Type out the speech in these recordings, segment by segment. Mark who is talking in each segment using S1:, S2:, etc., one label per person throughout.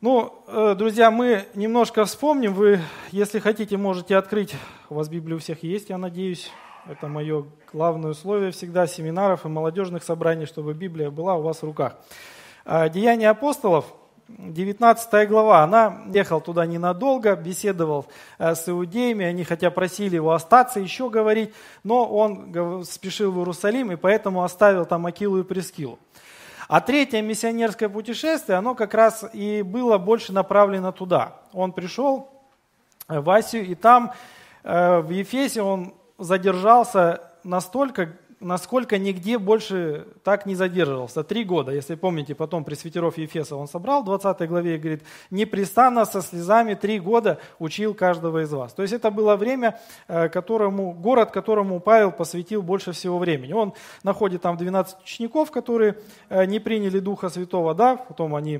S1: Друзья, мы немножко вспомним. Вы, если хотите, можете открыть. У вас Библия у всех есть, я надеюсь. Это мое главное условие всегда семинаров и молодежных собраний, чтобы Библия была у вас в руках. Деяния апостолов, 19 глава. Она ехал туда ненадолго, беседовал с иудеями. Они хотя просили его остаться, еще говорить, но он спешил в Иерусалим и поэтому оставил там Акилу и Прискилу. А третье миссионерское путешествие, оно как раз и было больше направлено туда. Он пришел в Асию, и там, в Ефесе, он задержался настолько, насколько нигде больше так не задерживался. 3 года, если помните, потом пресвитеров Ефеса он собрал, в 20 главе, и говорит, непрестанно со слезами 3 года учил каждого из вас. То есть это было время, город, которому Павел посвятил больше всего времени. Он находит там 12 учеников, которые не приняли Духа Святого, да, потом они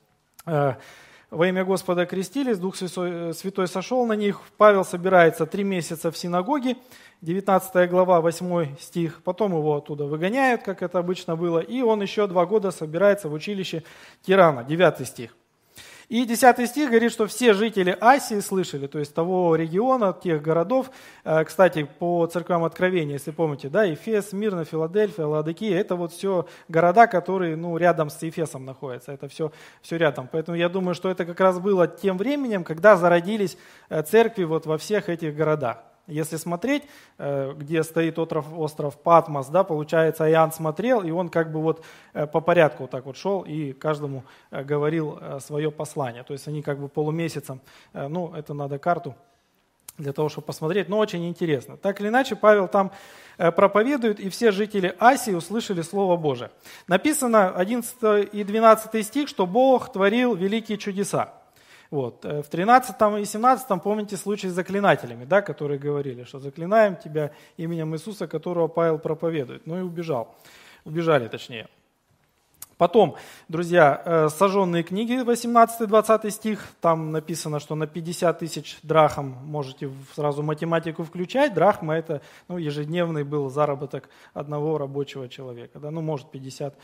S1: во имя Господа крестились, Дух Святой сошел на них, Павел собирается 3 месяца в синагоге, 19 глава, 8 стих, потом его оттуда выгоняют, как это обычно было, и он еще 2 года собирается в училище Тирана, 9 стих. И 10 стих говорит, что все жители Асии слышали, то есть того региона, тех городов, кстати, по церквам Откровения, если помните, да, Ефес, Смирна, Филадельфия, Лаодикия, это вот все города, которые рядом с Ефесом находятся, это все рядом. Поэтому я думаю, что это как раз было тем временем, когда зародились церкви вот во всех этих городах. Если смотреть, где стоит остров Патмос, да, получается, Иоанн смотрел, и он как бы вот по порядку вот так вот шел и каждому говорил свое послание. То есть они как бы полумесяцем, это надо карту для того, чтобы посмотреть, но очень интересно. Так или иначе, Павел там проповедует, и все жители Асии услышали Слово Божие. Написано 11 и 12 стих, что Бог творил великие чудеса. Вот. В 13 и 17 помните случай с заклинателями, да, которые говорили, что заклинаем тебя именем Иисуса, которого Павел проповедует. И убежали точнее. Потом, друзья, сожженные книги, 18-20 стих, там написано, что на 50 тысяч драхм, можете сразу математику включать, драхма это ежедневный был заработок одного рабочего человека, да, может 50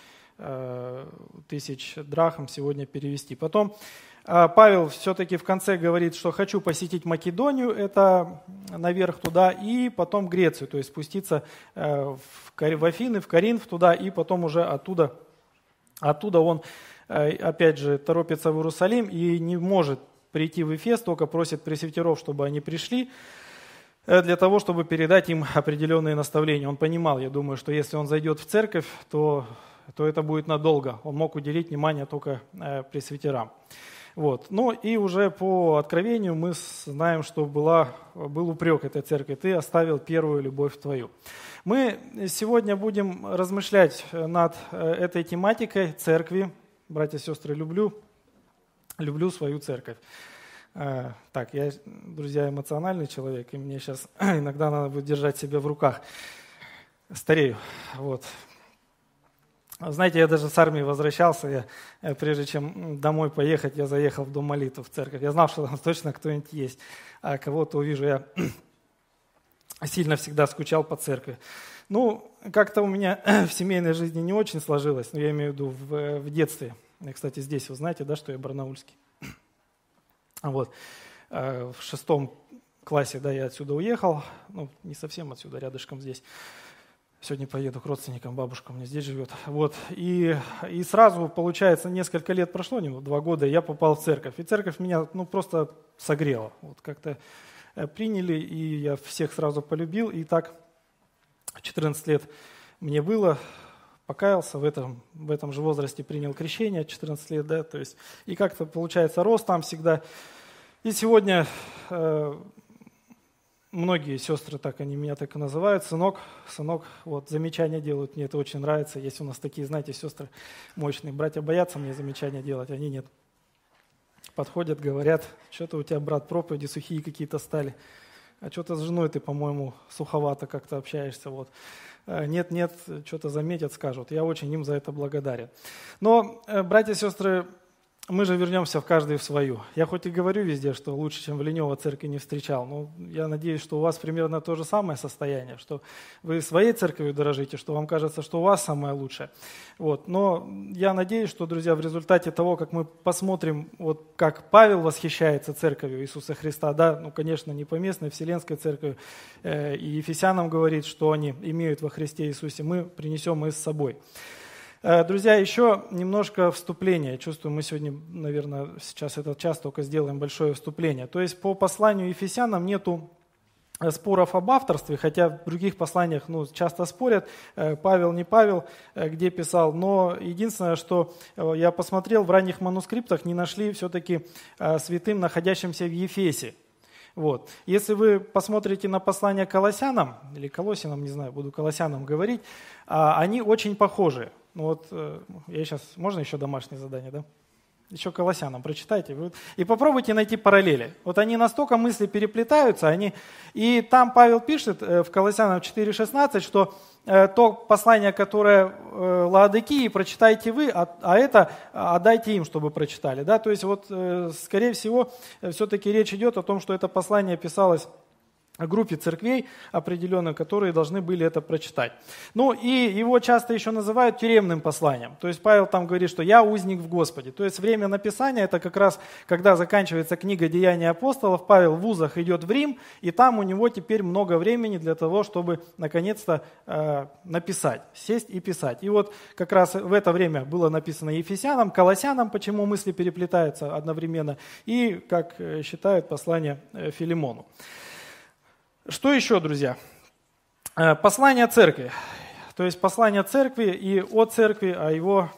S1: тысяч драхм сегодня перевести. Потом Павел все-таки в конце говорит, что хочу посетить Македонию, это наверх туда, и потом Грецию, то есть спуститься в Афины, в Коринф туда, и потом уже оттуда он, опять же, торопится в Иерусалим и не может прийти в Эфес, только просит пресвитеров, чтобы они пришли, для того, чтобы передать им определенные наставления. Он понимал, я думаю, что если он зайдет в церковь, то это будет надолго. Он мог уделить внимание только пресвитерам. Вот. И уже по откровению мы знаем, что был упрек этой церкви. Ты оставил первую любовь твою. Мы сегодня будем размышлять над этой тематикой церкви. Братья и сестры, люблю свою церковь. Так, я, друзья, эмоциональный человек, и мне сейчас иногда надо будет держать себя в руках. Старею. Вот. Знаете, я даже с армии возвращался, прежде чем домой поехать, я заехал в дом молитвы, в церковь. Я знал, что там точно кто-нибудь есть, а кого-то увижу. Я сильно всегда скучал по церкви. Как-то у меня в семейной жизни не очень сложилось, но я имею в виду в детстве. Я, кстати, здесь, вы знаете, да, что я барнаульский. Вот. В 6 классе, да, я отсюда уехал, не совсем отсюда, рядышком здесь. Сегодня поеду к родственникам, бабушка у меня здесь живет. Вот. И сразу, получается, несколько лет прошло, 2 года, и я попал в церковь. И церковь меня просто согрела. Вот как-то приняли, и я всех сразу полюбил. И так 14 лет мне было, покаялся, в этом же возрасте принял крещение, 14 лет, да, то есть. И как-то, получается, рос там всегда. И сегодня многие сестры, они меня так и называют, сынок, вот замечания делают, мне это очень нравится. Есть у нас такие, знаете, сестры мощные, братья боятся мне замечания делать, они нет. Подходят, говорят, что-то у тебя, брат, проповеди сухие какие-то стали, а что-то с женой ты, по-моему, суховато как-то общаешься, вот. Нет, что-то заметят, скажут. Я очень им за это благодарен. Но, братья и сестры, мы же вернемся в каждый в свою. Я хоть и говорю везде, что лучше, чем в Ленево, церкви не встречал, но я надеюсь, что у вас примерно то же самое состояние, что вы своей церковью дорожите, что вам кажется, что у вас самое лучшее. Вот. Но я надеюсь, что, друзья, в результате того, как мы посмотрим, вот как Павел восхищается церковью Иисуса Христа, да, ну, конечно, не поместной, вселенской церковью, и Ефесянам говорит, что они имеют во Христе Иисусе, мы принесем и с собой. Друзья, еще немножко вступления. Чувствую, мы сегодня, наверное, сейчас этот час только сделаем большое вступление. То есть по посланию Ефесянам нету споров об авторстве, хотя в других посланиях часто спорят, Павел, не Павел, где писал. Но единственное, что я посмотрел, в ранних манускриптах не нашли все-таки святым, находящимся в Ефесе. Вот. Если вы посмотрите на послание Колоссянам, или Колоссянам, не знаю, буду Колоссянам говорить, они очень похожи. Ну вот, я сейчас, можно еще домашнее задание, да? Еще Колоссянам прочитайте. И попробуйте найти параллели. Вот они настолько мысли переплетаются, и там Павел пишет в Колоссянам 4:16, что то послание, которое Лаодикии, прочитайте вы, а это отдайте им, чтобы прочитали. Да? То есть, вот, скорее всего, все-таки речь идет о том, что это послание писалось группе церквей определенных, которые должны были это прочитать. Ну и его часто еще называют тюремным посланием. То есть Павел там говорит, что «я узник в Господе». То есть время написания – это как раз, когда заканчивается книга «Деяния апостолов», Павел в вузах идет в Рим, и там у него теперь много времени для того, чтобы наконец-то написать, сесть и писать. И вот как раз в это время было написано Ефесянам, Колоссянам, почему мысли переплетаются одновременно, и, как считают, послание Филимону. Что еще, друзья? Послание церкви. То есть послание церкви и о церкви, о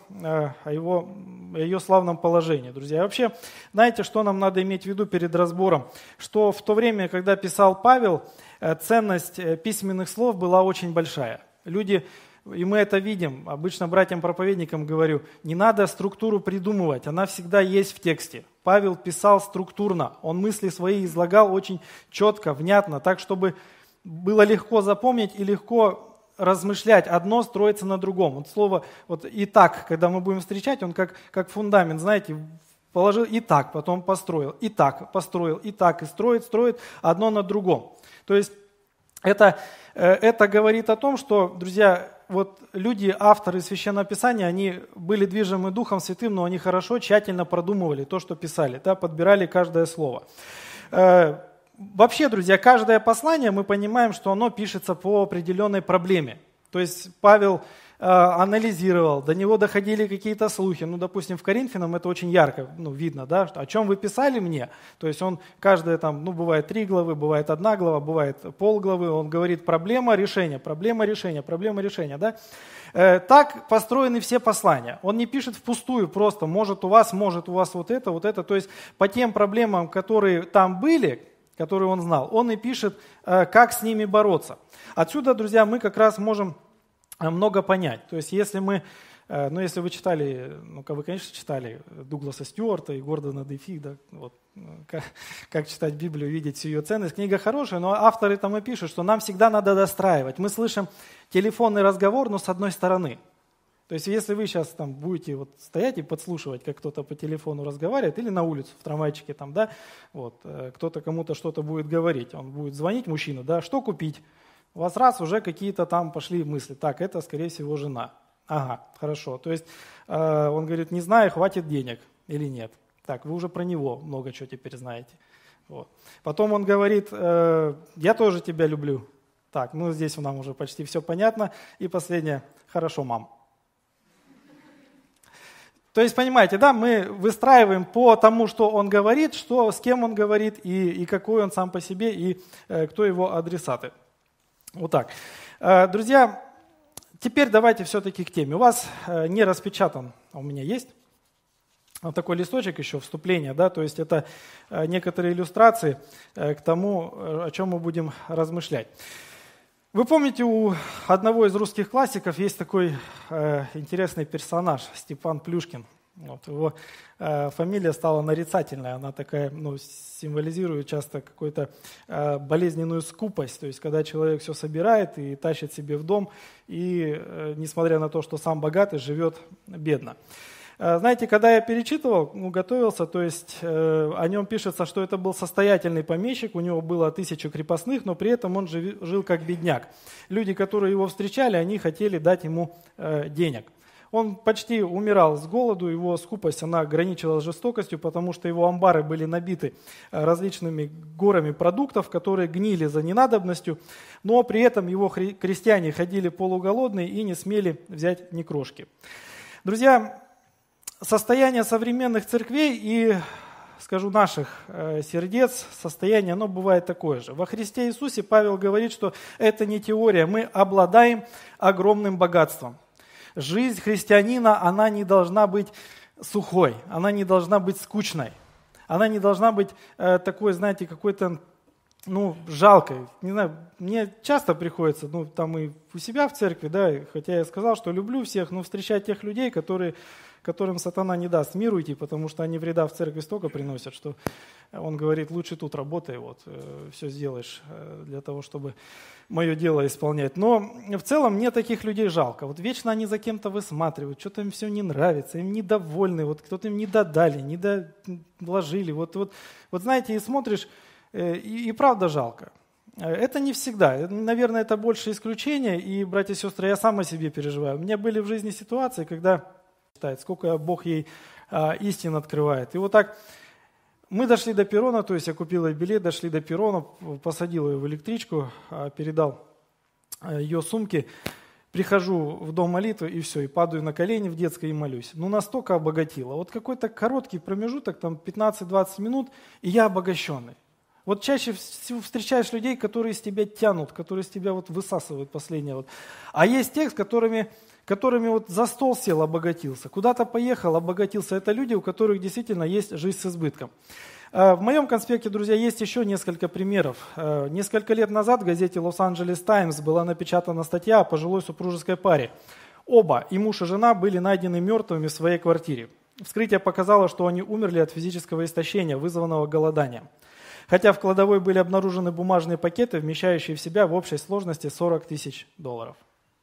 S1: ее славном положении, друзья. И вообще, знаете, что нам надо иметь в виду перед разбором? Что в то время, когда писал Павел, ценность письменных слов была очень большая. Люди, и мы это видим, обычно братьям-проповедникам говорю, не надо структуру придумывать, она всегда есть в тексте. Павел писал структурно, он мысли свои излагал очень четко, внятно, так, чтобы было легко запомнить и легко размышлять. Одно строится на другом. Вот слово вот «и так», когда мы будем встречать, он как фундамент, знаете, положил «и так», потом построил, «и так», построил, «и так», и строит одно на другом. То есть это говорит о том, что, друзья, вот люди, авторы Священного Писания, они были движимы Духом Святым, но они хорошо, тщательно продумывали то, что писали, да, подбирали каждое слово. Вообще, друзья, каждое послание, мы понимаем, что оно пишется по определенной проблеме. То есть Павел анализировал, до него доходили какие-то слухи. Ну, допустим, в Коринфянам это очень ярко видно, да, о чем вы писали мне. То есть он каждое там, бывает 3 главы, бывает 1 глава, бывает полглавы, он говорит проблема, решение, проблема, решение, да. Так построены все послания. Он не пишет впустую просто, может у вас вот это. То есть по тем проблемам, которые там были, которые он знал, он и пишет, как с ними бороться. Отсюда, друзья, мы как раз можем много понять. То есть если если вы читали, вы, конечно, читали Дугласа Стюарта и Гордона Дефи, да, вот, как читать Библию, видеть всю ее ценность. Книга хорошая, но авторы там и пишут, что нам всегда надо достраивать. Мы слышим телефонный разговор, но с одной стороны. То есть если вы сейчас там будете стоять и подслушивать, как кто-то по телефону разговаривает, или на улице, в трамвайчике, там, да, кто-то кому-то что-то будет говорить, он будет звонить, мужчина, да, что купить? У вас уже какие-то там пошли мысли. Так, это, скорее всего, жена. Ага, хорошо. То есть он говорит, не знаю, хватит денег или нет. Так, вы уже про него много чего теперь знаете. Вот. Потом он говорит, я тоже тебя люблю. Так, здесь нам уже почти все понятно. И последнее, хорошо, мам. То есть, понимаете, да, мы выстраиваем по тому, что он говорит, с кем он говорит, и какой он сам по себе, и кто его адресаты. Вот так. Друзья, теперь давайте все-таки к теме. У вас не распечатан, у меня есть вот такой листочек еще, вступление, да, то есть это некоторые иллюстрации к тому, о чем мы будем размышлять. Вы помните, у одного из русских классиков есть такой интересный персонаж, Степан Плюшкин. Вот, его фамилия стала нарицательная, она такая, символизирует часто какую-то болезненную скупость, то есть когда человек все собирает и тащит себе в дом, и несмотря на то, что сам богатый, живет бедно. Знаете, когда я перечитывал, готовился, то есть о нем пишется, что это был состоятельный помещик, у него было 1000 крепостных, но при этом он жил как бедняк. Люди, которые его встречали, они хотели дать ему денег. Он почти умирал с голоду, его скупость, она граничила с жестокостью, потому что его амбары были набиты различными горами продуктов, которые гнили за ненадобностью, но при этом его крестьяне ходили полуголодные и не смели взять ни крошки. Друзья, состояние современных церквей и, скажу, наших сердец, состояние, оно бывает такое же. Во Христе Иисусе Павел говорит, что это не теория, мы обладаем огромным богатством. Жизнь христианина, она не должна быть сухой, она не должна быть скучной, она не должна быть такой, знаете, какой-то, жалкой. Не знаю, мне часто приходится, там и у себя в церкви, да, хотя я сказал, что люблю всех, но встречать тех людей, которым сатана не даст миру идти, потому что они вреда в церкви столько приносят, что он говорит, лучше тут работай, все сделаешь для того, чтобы мое дело исполнять. Но в целом мне таких людей жалко. Вечно они за кем-то высматривают, что-то им все не нравится, им недовольны, кто-то им не додали, не доложили. Знаете, и смотришь, и правда жалко. Это не всегда. Наверное, это больше исключение. И, братья и сестры, я сам о себе переживаю. У меня были в жизни ситуации, когда сколько Бог ей истин открывает. И так мы дошли до перрона, то есть я купил ей билет, дошли до перрона, посадил ее в электричку, передал ее сумки, прихожу в дом молитвы и все, и падаю на колени в детской и молюсь. Настолько обогатило. Какой-то короткий промежуток, там 15-20 минут, и я обогащенный. Чаще всего встречаешь людей, которые из тебя тянут, которые из тебя высасывают последнее. А есть те, с которыми за стол сел, обогатился, куда-то поехал, обогатился. Это люди, у которых действительно есть жизнь с избытком. В моем конспекте, друзья, есть еще несколько примеров. Несколько лет назад в газете Los-Angeles Times была напечатана статья о пожилой супружеской паре. Оба, и муж и жена, были найдены мертвыми в своей квартире. Вскрытие показало, что они умерли от физического истощения, вызванного голоданием. Хотя в кладовой были обнаружены бумажные пакеты, вмещающие в себя в общей сложности $40 000.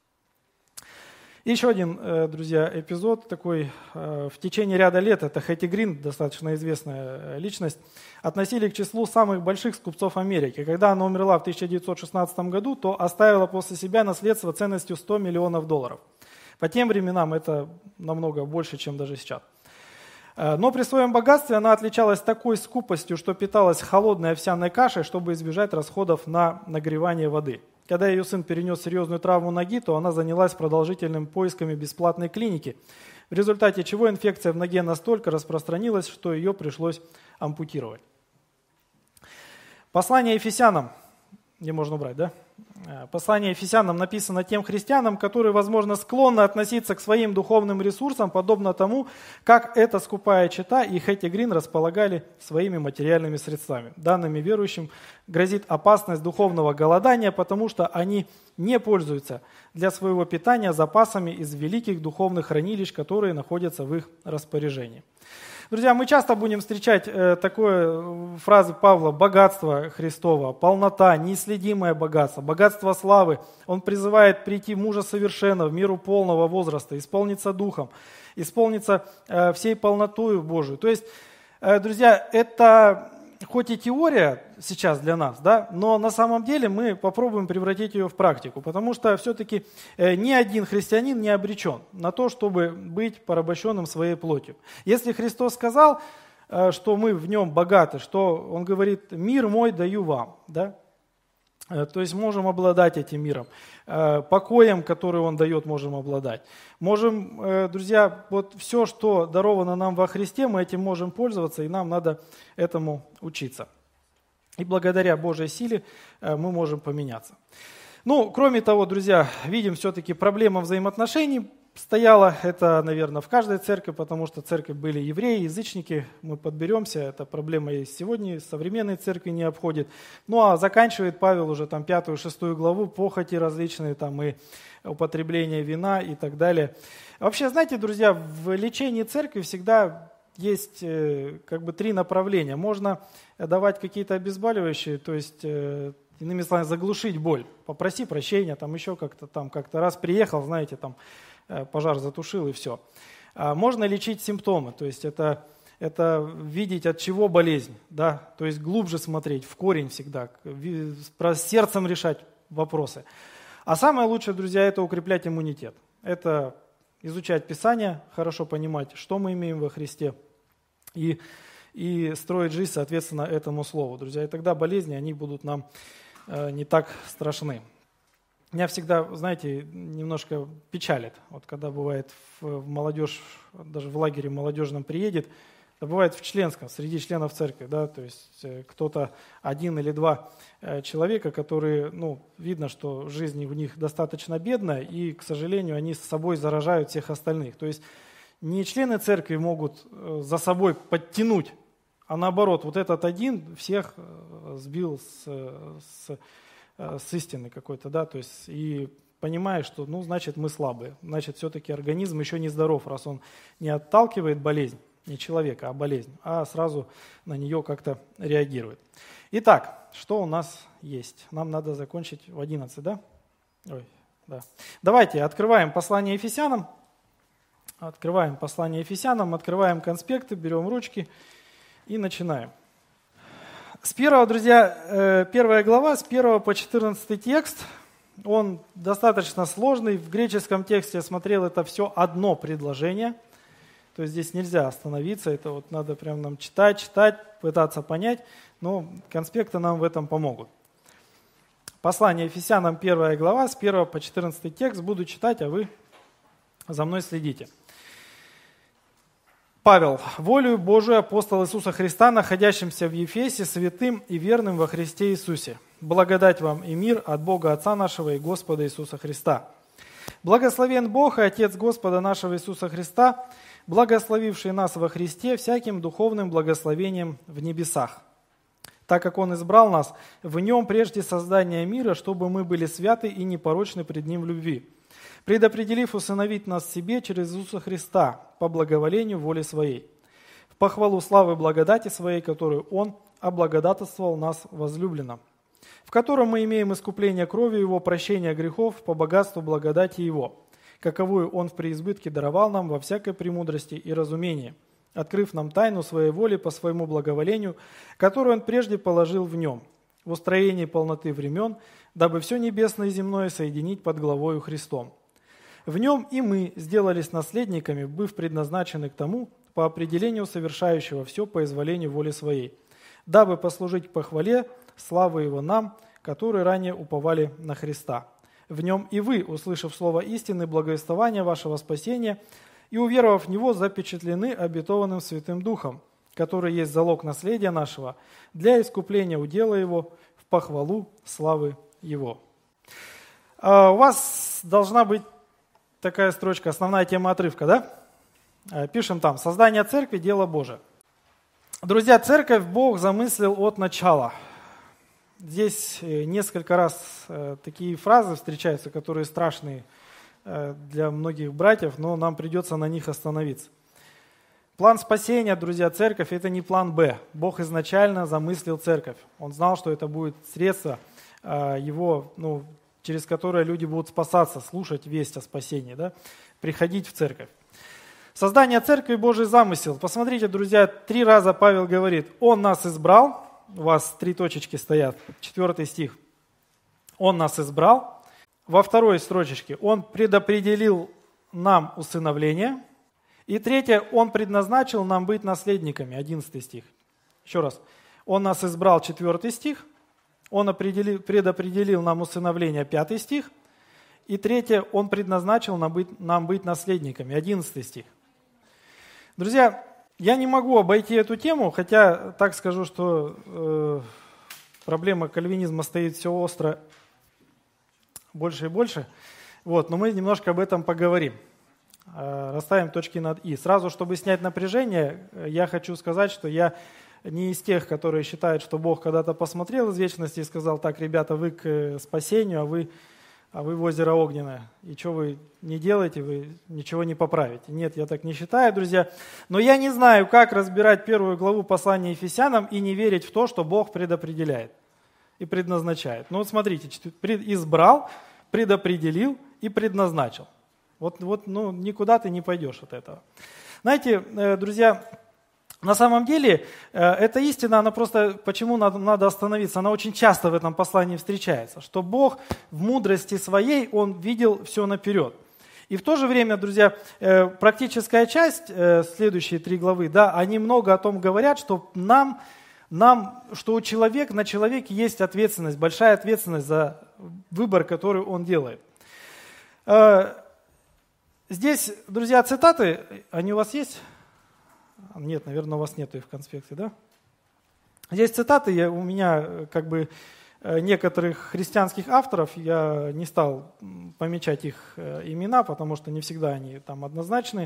S1: Еще один, друзья, эпизод такой. В течение ряда лет, это Хэти Грин, достаточно известная личность, относили к числу самых больших скупцов Америки. Когда она умерла в 1916 году, то оставила после себя наследство ценностью $100 миллионов. По тем временам это намного больше, чем даже сейчас. Но при своем богатстве она отличалась такой скупостью, что питалась холодной овсяной кашей, чтобы избежать расходов на нагревание воды. Когда ее сын перенес серьезную травму ноги, то она занялась продолжительными поисками бесплатной клиники, в результате чего инфекция в ноге настолько распространилась, что ее пришлось ампутировать. Послание Ефесянам, где можно убрать, да? Послание Ефесянам написано тем христианам, которые, возможно, склонны относиться к своим духовным ресурсам, подобно тому, как эта скупая чета и Хэти Грин располагали своими материальными средствами. Данными верующим грозит опасность духовного голодания, потому что они не пользуются для своего питания запасами из великих духовных хранилищ, которые находятся в их распоряжении. Друзья, мы часто будем встречать такую фразу Павла: богатство Христово, полнота, неисследимое богатство, богатство славы. Он призывает прийти мужа совершенного, в меру полного возраста, исполниться духом, исполниться всей полнотою Божией. То есть, друзья, это хоть и теория сейчас для нас, да, но на самом деле мы попробуем превратить ее в практику, потому что все-таки ни один христианин не обречен на то, чтобы быть порабощенным своей плотью. Если Христос сказал, что мы в нем богаты, что Он говорит: «Мир мой даю вам», да, то есть можем обладать этим миром, покоем, который Он дает, можем обладать. Можем, друзья, все, что даровано нам во Христе, мы этим можем пользоваться, и нам надо этому учиться. И благодаря Божьей силе мы можем поменяться. Кроме того, друзья, видим все-таки проблема взаимоотношений стояла. Это, наверное, в каждой церкви, потому что в церкви были евреи, язычники. Мы подберемся, эта проблема и сегодня современной церкви не обходит. А заканчивает Павел уже 5-6 главу, похоти различные, и употребление вина и так далее. Вообще, знаете, друзья, в лечении церкви всегда есть 3 направления. Можно давать какие-то обезболивающие, то есть, иными словами, заглушить боль. Попроси прощения, еще как-то раз приехал, знаете, пожар затушил и все. Можно лечить симптомы, то есть это видеть, от чего болезнь, да, то есть глубже смотреть, в корень всегда, с сердцем решать вопросы. А самое лучшее, друзья, это укреплять иммунитет. Это изучать Писание, хорошо понимать, что мы имеем во Христе, и строить жизнь соответственно этому слову, друзья. И тогда болезни, они будут нам не так страшны. Меня всегда, знаете, немножко печалит, вот когда бывает молодежь, даже в лагере молодежном приедет, это бывает в членском, среди членов церкви, да, то есть кто-то один или два человека, которые, видно, что жизнь у них достаточно бедная, и, к сожалению, они с собой заражают всех остальных. То есть не члены церкви могут за собой подтянуть, а наоборот, вот этот один всех сбил с истины какой-то, да, то есть и понимаешь, что, значит, мы слабые, значит, все-таки организм еще не здоров, раз он не отталкивает болезнь, не человека, а болезнь, а сразу на нее как-то реагирует. Итак, что у нас есть? Нам надо закончить в 11, да? Ой, да. Давайте открываем послание Ефесянам, открываем конспекты, берем ручки и начинаем. С 1, друзья, 1 глава, с 1 по 14 текст, он достаточно сложный. В греческом тексте я смотрел, это все одно предложение. То есть здесь нельзя остановиться, это вот надо прям нам читать, пытаться понять, но конспекты нам в этом помогут. Послание Ефесянам, 1 глава, с 1 по 14 текст, буду читать, а вы за мной следите. Павел, волею Божию, апостол Иисуса Христа, находящимся в Ефесе, святым и верным во Христе Иисусе. Благодать вам и мир от Бога Отца нашего и Господа Иисуса Христа. Благословен Бог и Отец Господа нашего Иисуса Христа, благословивший нас во Христе всяким духовным благословением в небесах, так как Он избрал нас в Нем прежде создания мира, чтобы мы были святы и непорочны пред Ним в любви, предопределив усыновить нас себе через Иисуса Христа по благоволению воли Своей, в похвалу славы благодати Своей, которую Он облагодатствовал нас возлюбленным, в котором мы имеем искупление кровью Его, прощение грехов по богатству благодати Его, каковую Он в преизбытке даровал нам во всякой премудрости и разумении, открыв нам тайну Своей воли по Своему благоволению, которую Он прежде положил в Нем, в устроении полноты времен, дабы все небесное и земное соединить под главою Христом. В Нем и мы сделались наследниками, быв предназначены к тому, по определению совершающего все по изволению воли Своей, дабы послужить к похвале славы Его нам, которые ранее уповали на Христа. В Нем и вы, услышав слово истины, благовествования вашего спасения, и уверовав в Него, запечатлены обетованным Святым Духом, который есть залог наследия нашего, для искупления удела Его в похвалу славы Его. У вас должна быть такая строчка, основная тема отрывка, да? Пишем там: «Создание церкви – дело Божие». Друзья, церковь Бог замыслил от начала. Здесь несколько раз такие фразы встречаются, которые страшные для многих братьев, но нам придется на них остановиться. План спасения, друзья, церковь – это не план «Б». Бог изначально замыслил церковь. Он знал, что это будет средство Его, через которое люди будут спасаться, слушать весть о спасении, да? Приходить в церковь. Создание церкви – Божий замысел. Посмотрите, друзья, 3 раза Павел говорит: «Он нас избрал». У вас 3 точечки стоят, 4 стих. «Он нас избрал». Во 2 строчечке: «Он предопределил нам усыновление». И 3: «Он предназначил нам быть наследниками». 11 стих. Еще раз. «Он нас избрал». 4 стих. «Он предопределил нам усыновление». 5 стих. И 3: «Он предназначил нам быть наследниками». 11 стих. Друзья, я не могу обойти эту тему, хотя так скажу, что проблема кальвинизма стоит все остро больше и больше. Но мы немножко об этом поговорим. Расставим точки над «и». Сразу, чтобы снять напряжение, я хочу сказать, что я не из тех, которые считают, что Бог когда-то посмотрел из вечности и сказал: так, ребята, вы к спасению, а вы в озеро огненное. И что вы не делаете, вы ничего не поправите. Нет, я так не считаю, друзья. Но я не знаю, как разбирать 1 главу послания Ефесянам и не верить в то, что Бог предопределяет и предназначает. Смотрите, избрал, предопределил и предназначил. Ну, никуда ты не пойдешь от этого. Знаете, друзья, на самом деле, эта истина, она просто, почему надо остановиться, она очень часто в этом послании встречается, что Бог в мудрости своей, Он видел все наперед. И в то же время, друзья, практическая часть, следующие 3 главы, да, они много о том говорят, что что на человеке есть ответственность, большая ответственность за выбор, который он делает. Здесь, друзья, цитаты, они у вас есть? Нет, наверное, у вас нету их в конспекте, да? Здесь цитаты у меня некоторых христианских авторов, я не стал помечать их имена, потому что не всегда они там однозначны.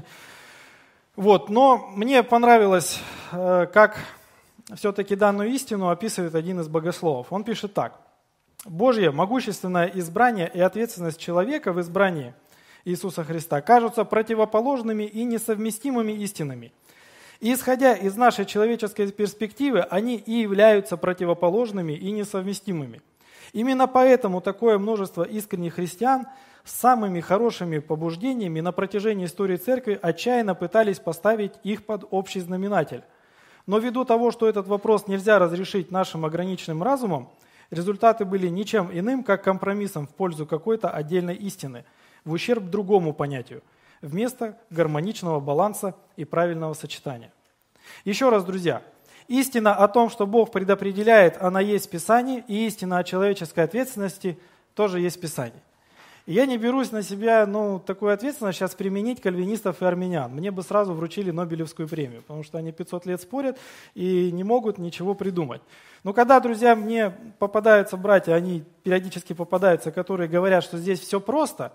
S1: Но мне понравилось, как все-таки данную истину описывает один из богословов. Он пишет так. «Божье могущественное избрание и ответственность человека в избрании Иисуса Христа кажутся противоположными и несовместимыми истинами. И исходя из нашей человеческой перспективы, они и являются противоположными и несовместимыми. Именно поэтому такое множество искренних христиан с самыми хорошими побуждениями на протяжении истории церкви отчаянно пытались поставить их под общий знаменатель. Но ввиду того, что этот вопрос нельзя разрешить нашим ограниченным разумом, результаты были ничем иным, как компромиссом в пользу какой-то отдельной истины, в ущерб другому понятию, вместо гармоничного баланса и правильного сочетания». Еще раз, друзья, истина о том, что Бог предопределяет, она есть в Писании, и истина о человеческой ответственности тоже есть в Писании. И я не берусь на себя такую ответственность сейчас применить кальвинистов и армян. Мне бы сразу вручили Нобелевскую премию, потому что они 500 лет спорят и не могут ничего придумать. Но когда, друзья, мне попадаются братья, они периодически попадаются, которые говорят, что здесь все просто,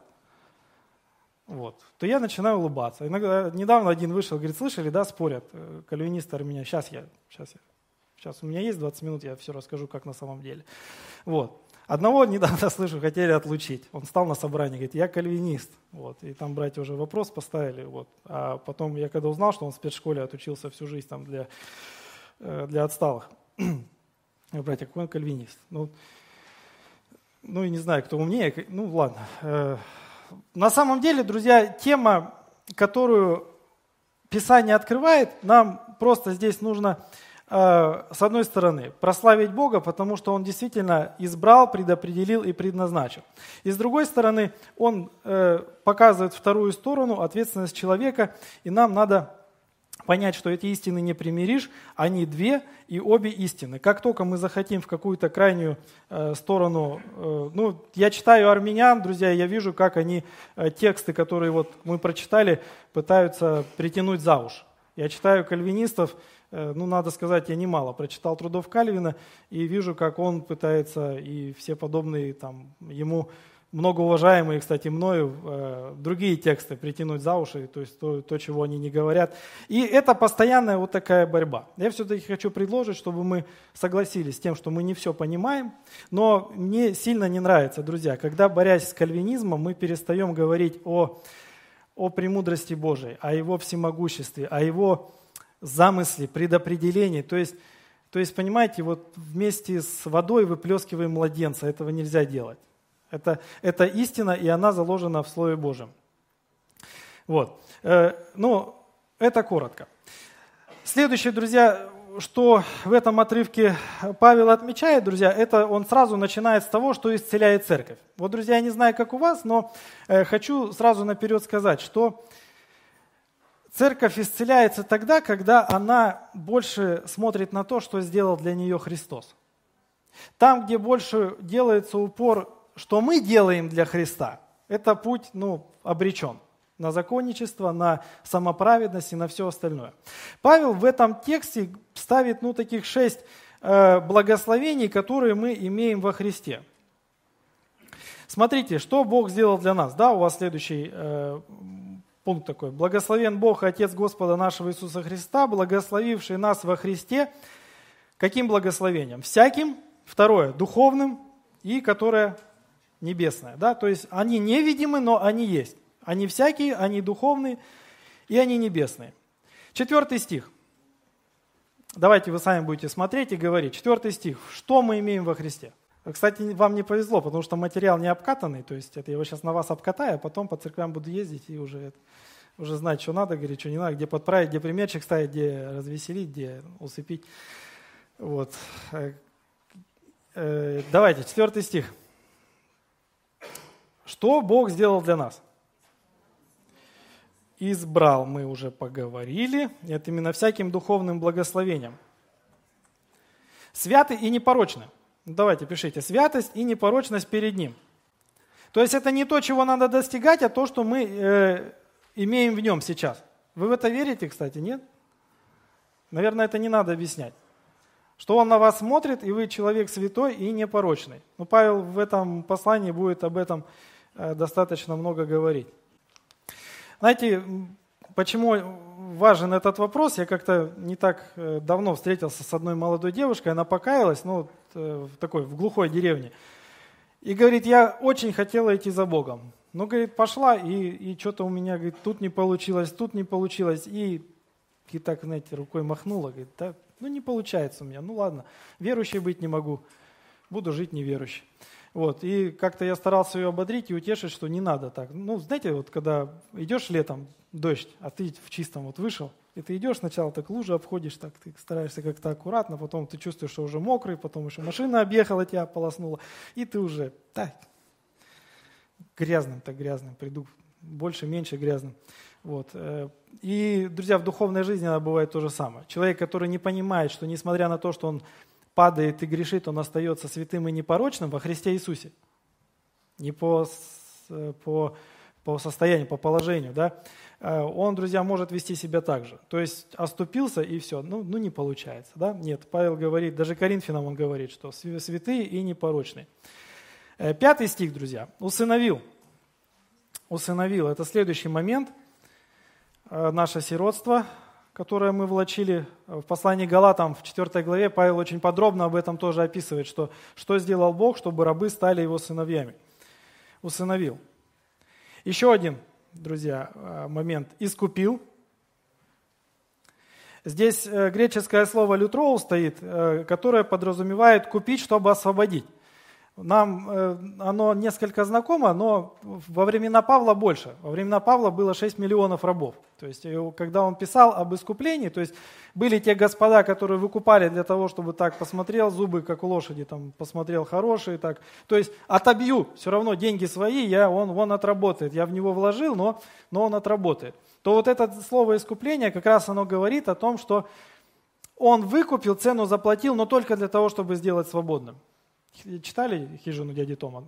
S1: то я начинаю улыбаться. Иногда, недавно один вышел, говорит, слышали, да, спорят кальвинисты, армяне. Сейчас у меня есть 20 минут, я все расскажу, как на самом деле. Одного недавно, слышу, хотели отлучить. Он встал на собрании, говорит, я кальвинист. И там братья уже вопрос поставили. А потом я когда узнал, что он в спецшколе отучился всю жизнь там, для отсталых. Я, братья, какой он кальвинист? И не знаю, кто умнее. Ладно. На самом деле, друзья, тема, которую Писание открывает, нам просто здесь нужно, с одной стороны, прославить Бога, потому что Он действительно избрал, предопределил и предназначил. И с другой стороны, Он показывает вторую сторону, ответственность человека, и нам надо понять, что эти истины не примиришь, они две, и обе истины. Как только мы захотим в какую-то крайнюю сторону, я читаю армян, друзья, я вижу, как они тексты, которые мы прочитали, пытаются притянуть за уши. Я читаю кальвинистов, надо сказать, я немало прочитал трудов Кальвина, и вижу, как он пытается, и все подобные ему многоуважаемые, кстати, мною, другие тексты притянуть за уши, то есть то, чего они не говорят. И это постоянная такая борьба. Я все-таки хочу предложить, чтобы мы согласились с тем, что мы не все понимаем, но мне сильно не нравится, друзья, когда, борясь с кальвинизмом, мы перестаем говорить о премудрости Божией, о Его всемогуществе, о Его замысле, предопределении. То есть, понимаете, вместе с водой выплескиваем младенца, этого нельзя делать. Это истина, и она заложена в Слове Божьем. Это коротко. Следующее, друзья, что в этом отрывке Павел отмечает, друзья, это он сразу начинает с того, что исцеляет церковь. Друзья, я не знаю, как у вас, но хочу сразу наперед сказать, что церковь исцеляется тогда, когда она больше смотрит на то, что сделал для нее Христос. Там, где больше делается упор, что мы делаем для Христа, это путь, обречен на законничество, на самоправедность и на все остальное. Павел в этом тексте ставит, таких 6 благословений, которые мы имеем во Христе. Смотрите, что Бог сделал для нас. Да, у вас следующий пункт такой. «Благословен Бог, Отец Господа нашего Иисуса Христа, благословивший нас во Христе». Каким благословением? Всяким. Второе, духовным. И которое небесное. Да? То есть они невидимы, но они есть. Они всякие, они духовные и они небесные. 4 стих. Давайте вы сами будете смотреть и говорить. 4 стих. Что мы имеем во Христе? Кстати, вам не повезло, потому что материал не обкатанный, то есть это я его сейчас на вас обкатаю, а потом по церквям буду ездить и уже знать, что надо говорить, что не надо, где подправить, где примерчик ставить, где развеселить, где усыпить. Вот. Давайте, 4 стих. Что Бог сделал для нас? Избрал, мы уже поговорили, это именно всяким духовным благословением. Святы и непорочны. Давайте, пишите. Святость и непорочность перед Ним. То есть это не то, чего надо достигать, а то, что мы имеем в Нем сейчас. Вы в это верите, кстати, нет? Наверное, это не надо объяснять. Что Он на вас смотрит, и вы человек святой и непорочный. Но Павел в этом послании будет об этом достаточно много говорить. Знаете, почему важен этот вопрос? Я как-то не так давно встретился с одной молодой девушкой, она покаялась, в глухой деревне. И говорит, я очень хотела идти за Богом. Но, говорит, пошла, и что-то у меня, говорит, тут не получилось. И так, знаете, рукой махнула, говорит, да, не получается у меня, ладно, верующей быть не могу, буду жить неверующей. Вот, и как-то я старался ее ободрить и утешить, что не надо так. Знаете, вот когда идешь летом, дождь, а ты в чистом вышел, и ты идешь, сначала так лужи обходишь, так ты стараешься как-то аккуратно, потом ты чувствуешь, что уже мокрый, потом еще машина объехала, тебя полоснула, и ты уже грязным, приду, больше, меньше грязным. Вот. И, друзья, в духовной жизни она бывает то же самое. Человек, который не понимает, что несмотря на то, что он падает и грешит, он остается святым и непорочным во Христе Иисусе. Не по состоянию, по положению. Да? Он, друзья, может вести себя так же. То есть оступился и все, не получается. Да? Нет, Павел говорит, даже Коринфянам он говорит, что святые и непорочные. 5 стих, друзья, усыновил. Усыновил, это следующий момент. Наше сиротство, которое мы влачили в послании к Галатам в 4 главе, Павел очень подробно об этом тоже описывает, что сделал Бог, чтобы рабы стали его сыновьями. Усыновил. Еще один, друзья, момент. Искупил. Здесь греческое слово «лютроу» стоит, которое подразумевает «купить, чтобы освободить». Нам оно несколько знакомо, но во времена Павла больше. Во времена Павла было 6 миллионов рабов. То есть, когда он писал об искуплении, то есть были те господа, которые выкупали для того, чтобы так посмотрел, зубы, как у лошади, там посмотрел хорошие, так. То есть отобью, все равно деньги свои, он отработает. Я в него вложил, но он отработает. То вот это слово искупление, как раз оно говорит о том, что он выкупил, цену заплатил, но только для того, чтобы сделать свободным. Читали «Хижину дяди Тома»?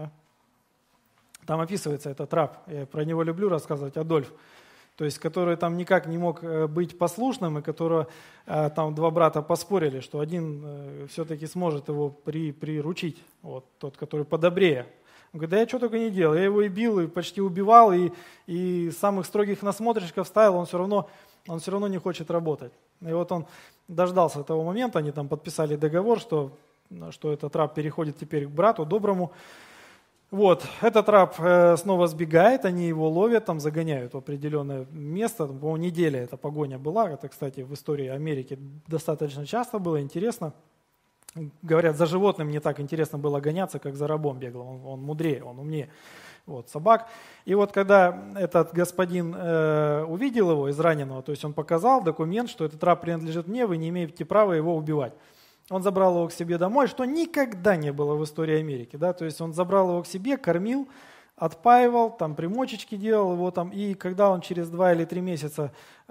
S1: Там описывается этот раб, я про него люблю рассказывать, Адольф, то есть который там никак не мог быть послушным, и которого там 2 брата поспорили, что один все-таки сможет его приручить, вот, тот, который подобрее. Он говорит, да я что только не делал, я его и бил, и почти убивал, и самых строгих насмотрщиков ставил, он все равно не хочет работать. И вот он дождался того момента, они там подписали договор, что этот раб переходит теперь к брату доброму. Вот, этот раб снова сбегает, они его ловят, там загоняют в определенное место, по-моему, неделя эта погоня была, это, кстати, в истории Америки достаточно часто было, интересно. Говорят, за животным не так интересно было гоняться, как за рабом беглым, он мудрее, он умнее. Вот, собак. И вот когда этот господин увидел его, израненного, то есть он показал документ, что этот раб принадлежит мне, вы не имеете права его убивать. Он забрал его к себе домой, что никогда не было в истории Америки. Да? То есть он забрал его к себе, кормил, отпаивал, там примочечки делал его там. И когда он через 2 или 3 месяца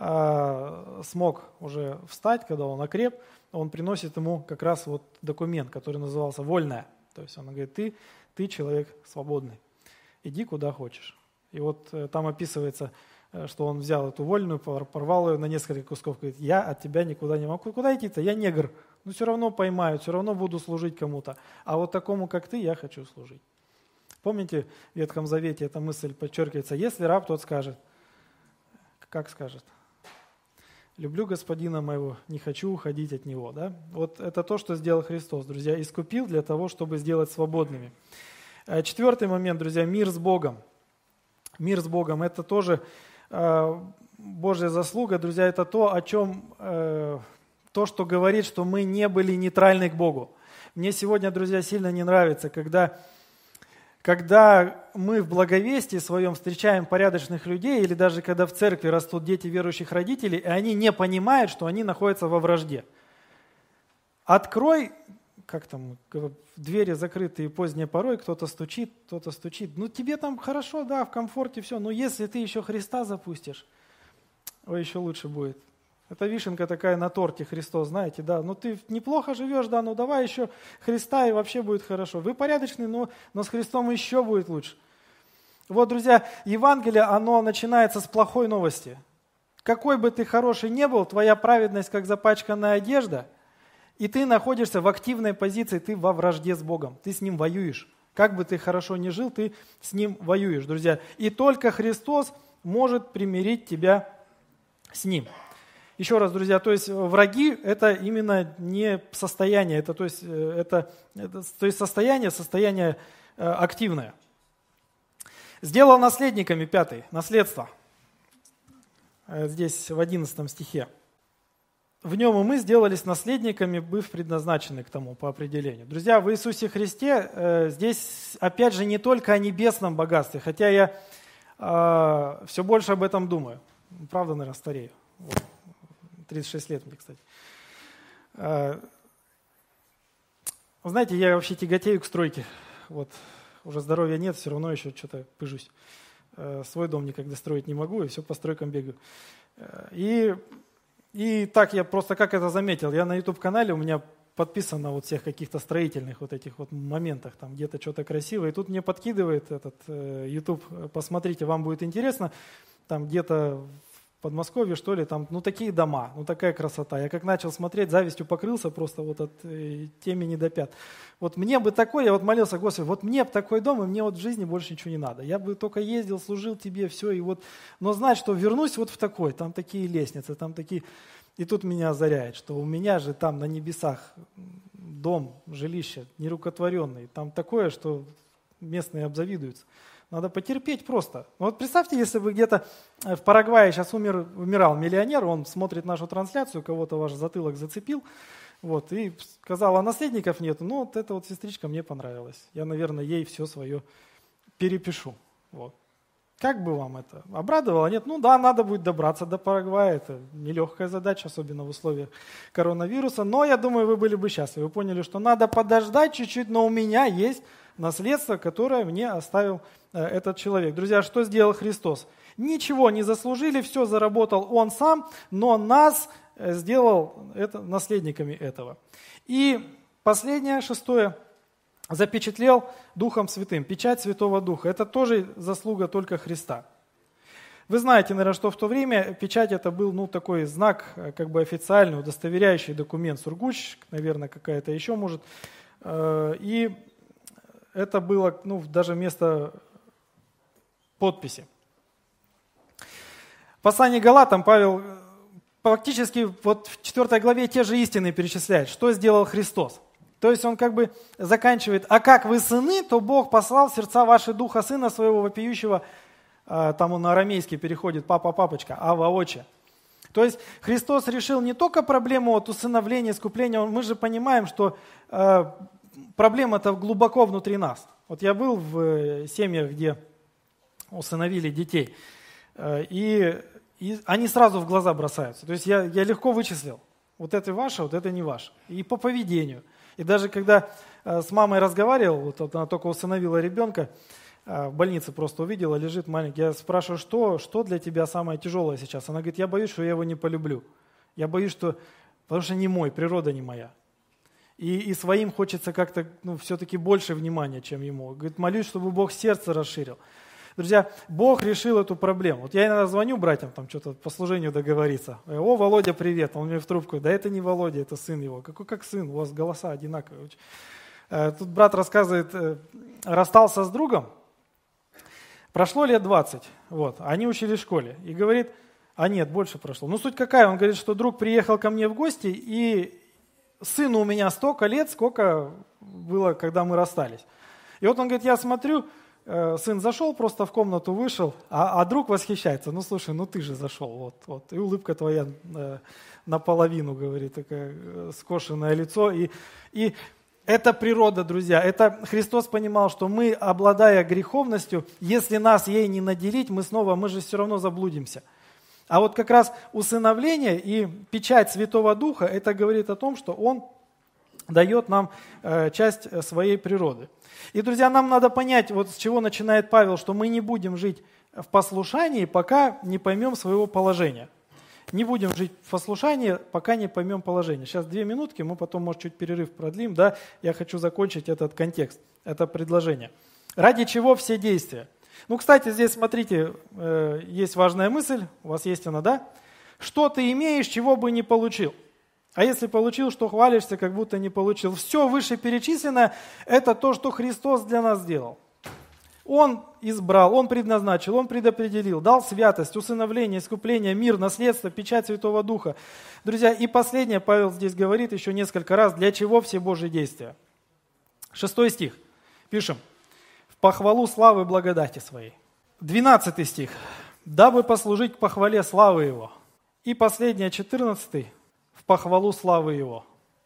S1: смог уже встать, когда он окреп, он приносит ему как раз вот документ, который назывался «вольная». То есть он говорит, ты человек свободный, иди куда хочешь. И вот там описывается, что он взял эту вольную, порвал ее на несколько кусков, говорит, я от тебя никуда не могу. Куда идти-то? Я негр. Но все равно поймают, все равно буду служить кому-то. А вот такому, как ты, я хочу служить. Помните, в Ветхом Завете эта мысль подчеркивается, если раб, тот скажет, как скажет? Люблю господина моего, не хочу уходить от него. Да? Вот это то, что сделал Христос, друзья, искупил для того, чтобы сделать свободными. 4 момент, друзья, мир с Богом. Мир с Богом – это тоже Божья заслуга, друзья, это то, о чем, то, что говорит, что мы не были нейтральны к Богу. Мне сегодня, друзья, сильно не нравится, когда мы в благовестии своем встречаем порядочных людей, или даже когда в церкви растут дети верующих родителей, и они не понимают, что они находятся во вражде. Открой, как там, двери закрытые поздней порой, кто-то стучит. Ну, тебе там хорошо, да, в комфорте все, но если ты еще Христа запустишь, еще лучше будет. Это вишенка такая на торте, Христос, знаете, да. Ну, ты неплохо живешь, да, ну давай еще Христа, и вообще будет хорошо. Вы порядочный, но с Христом еще будет лучше. Вот, друзья, Евангелие, оно начинается с плохой новости. Какой бы ты хороший ни был, твоя праведность, как запачканная одежда, и ты находишься в активной позиции, ты во вражде с Богом, ты с Ним воюешь. Как бы ты хорошо ни жил, ты с Ним воюешь, друзья. И только Христос может примирить тебя с Ним. Еще раз, друзья, то есть враги – это именно не состояние, это состояние активное. «Сделал наследниками», 5, наследство. Здесь в 11 стихе. «В нем и мы сделались наследниками, быв предназначены к тому по определению». Друзья, в Иисусе Христе здесь, опять же, не только о небесном богатстве, хотя я все больше об этом думаю. Правда, наверное, старею. 36 лет мне, кстати. Знаете, я вообще тяготею к стройке. Вот. Уже здоровья нет, все равно еще что-то пыжусь. Свой дом никогда строить не могу, и все по стройкам бегаю. И так я просто как это заметил. Я на YouTube-канале, у меня подписано вот всех каких-то строительных вот этих вот моментах, там где-то что-то красивое. И тут мне подкидывает этот YouTube, посмотрите, вам будет интересно, там где-то в Подмосковье, что ли, там, ну, такие дома, ну, такая красота. Я как начал смотреть, завистью покрылся просто вот от темени до пят. Вот мне бы такой, я вот молился, Господи, вот мне бы такой дом, и мне вот в жизни больше ничего не надо. Я бы только ездил, служил тебе, все, и вот, но знать, что вернусь вот в такой, там такие лестницы, там такие... И тут меня озаряет, что у меня же там на небесах дом, жилище нерукотворенный, там такое, что местные обзавидуются. Надо потерпеть просто. Вот представьте, если бы где-то в Парагвае сейчас умирал миллионер, он смотрит нашу трансляцию, кого-то ваш затылок зацепил, вот, и сказал, а наследников нету. Ну, вот эта вот сестричка мне понравилась. Я, наверное, ей все свое перепишу. Вот. Как бы вам это? Обрадовало? Нет? Ну да, надо будет добраться до Парагвая. Это нелегкая задача, особенно в условиях коронавируса. Но я думаю, вы были бы счастливы. Вы поняли, что надо подождать чуть-чуть, но у меня есть наследство, которое мне оставил этот человек. Друзья, что сделал Христос? Ничего не заслужили, все заработал Он сам, но нас сделал наследниками этого. И последнее, 6, запечатлел Духом Святым, печать Святого Духа. Это тоже заслуга только Христа. Вы знаете, наверное, что в то время печать это был такой знак, как бы официальный, удостоверяющий документ, сургуч, наверное, какая-то еще может. И это было даже вместо подписи. В послании к Галатам Павел фактически вот в 4 главе те же истины перечисляет, что сделал Христос. То есть он как бы заканчивает, а как вы сыны, то Бог послал в сердца ваши Духа Сына Своего вопиющего, там он на арамейский переходит, папа, папочка, ава, отче. То есть Христос решил не только проблему усыновления, искупления, мы же понимаем, что проблема-то глубоко внутри нас. Вот я был в семьях, где усыновили детей, и они сразу в глаза бросаются. То есть я легко вычислил, вот это ваше, вот это не ваше. И по поведению. И даже когда с мамой разговаривал, вот она только усыновила ребенка, в больнице просто увидела, лежит маленький. Я спрашиваю, что для тебя самое тяжелое сейчас? Она говорит, я боюсь, что я его не полюблю. Я боюсь, потому что не мой, природа не моя. И своим хочется как-то все-таки больше внимания, чем ему. Говорит, молюсь, чтобы Бог сердце расширил. Друзья, Бог решил эту проблему. Вот я иногда звоню братьям, там что-то по служению договориться. О, Володя, привет. Он мне в трубку. Да это не Володя, это сын его. Какой как сын? У вас голоса одинаковые. Тут брат рассказывает, расстался с другом. Прошло лет 20. Вот, они учились в школе. И говорит, а нет, больше прошло. Ну суть какая? Он говорит, что друг приехал ко мне в гости, и сыну у меня столько лет, сколько было, когда мы расстались. И вот он говорит, я смотрю, сын зашел, просто в комнату вышел, а друг восхищается. Ну, слушай, ты же зашел. Вот. И улыбка твоя наполовину, говорит, такое скошенное лицо. И Это природа, друзья. Это Христос понимал, что мы, обладая греховностью, если нас ей не наделить, мы же все равно заблудимся. А вот как раз усыновление и печать Святого Духа, это говорит о том, что Он дает нам часть своей природы. И, друзья, нам надо понять, вот с чего начинает Павел, что мы не будем жить в послушании, пока не поймем своего положения. Не будем жить в послушании, пока не поймем положение. Сейчас 2 минутки, мы потом, может, чуть перерыв продлим. Да? Я хочу закончить этот контекст, это предложение. Ради чего все действия? Ну, кстати, здесь, смотрите, есть важная мысль, у вас есть она, да? Что ты имеешь, чего бы не получил? А если получил, что хвалишься, как будто не получил? Все вышеперечисленное – это то, что Христос для нас сделал. Он избрал, Он предназначил, Он предопределил, дал святость, усыновление, искупление, мир, наследство, печать Святого Духа. Друзья, и последнее, Павел здесь говорит еще несколько раз, для чего все Божьи действия. 6 стих, пишем, в похвалу славы благодати своей. 12 стих, дабы послужить к похвале славы Его. И последнее, 14, в похвалу славы Его.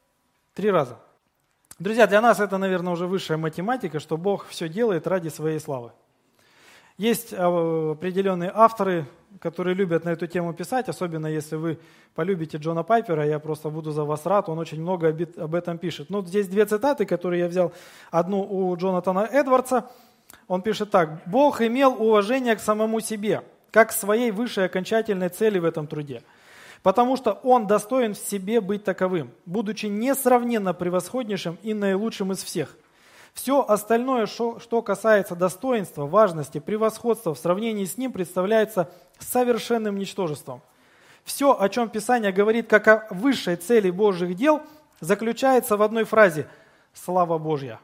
S1: 3 раза. Друзья, для нас это, наверное, уже высшая математика, что Бог все делает ради своей славы. Есть определенные авторы, которые любят на эту тему писать, особенно если вы полюбите Джона Пайпера, я просто буду за вас рад, он очень много об этом пишет. Ну, здесь 2 цитаты, которые я взял. Одну у Джонатана Эдвардса. Он пишет так. «Бог имел уважение к самому себе, как к своей высшей окончательной цели в этом труде. Потому что Он достоин в себе быть таковым, будучи несравненно превосходнейшим и наилучшим из всех. Все остальное, что касается достоинства, важности, превосходства в сравнении с Ним, представляется совершенным ничтожеством. Все, о чем Писание говорит как о высшей цели Божьих дел, заключается в одной фразе «Слава Божья».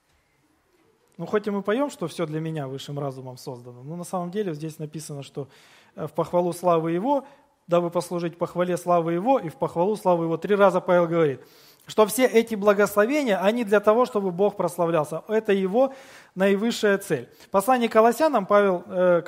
S1: Ну, хоть и мы поем, что все для меня высшим разумом создано, но на самом деле здесь написано, что в похвалу славы Его, дабы послужить похвале славы Его, и в похвалу славы Его 3 раза Павел говорит, что все эти благословения, они для того, чтобы Бог прославлялся. Это Его наивысшая цель. В послании к Колоссянам Павел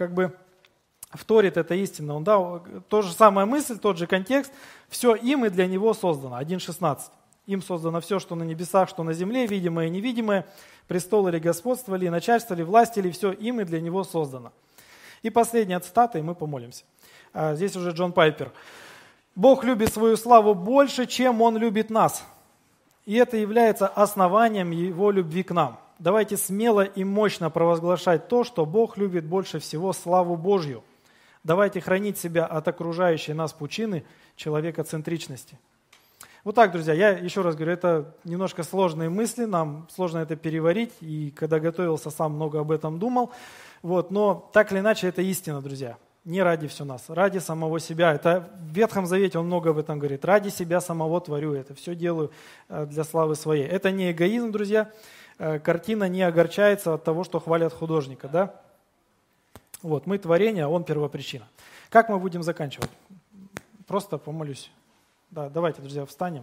S1: вторит это истинно. Он дал та же самая мысль, тот же контекст. Все им и для Него создано. 1.16. Им создано все, что на небесах, что на земле, видимое и невидимое, престол или господство, или начальство, или власть, или все им и для Него создано. И последняя цитата, и мы помолимся. Здесь уже Джон Пайпер. «Бог любит свою славу больше, чем Он любит нас. И это является основанием Его любви к нам. Давайте смело и мощно провозглашать то, что Бог любит больше всего славу Божью. Давайте хранить себя от окружающей нас пучины человекоцентричности». Вот так, друзья, я еще раз говорю, это немножко сложные мысли, нам сложно это переварить, и когда готовился, сам много об этом думал. Но так или иначе, это истина, друзья. Не ради все нас, ради самого себя. Это в Ветхом Завете он много об этом говорит. Ради себя самого творю это, все делаю для славы своей. Это не эгоизм, друзья. Картина не огорчается от того, что хвалят художника. Да? Мы творение, он первопричина. Как мы будем заканчивать? Просто помолюсь. Да, давайте, друзья, встанем.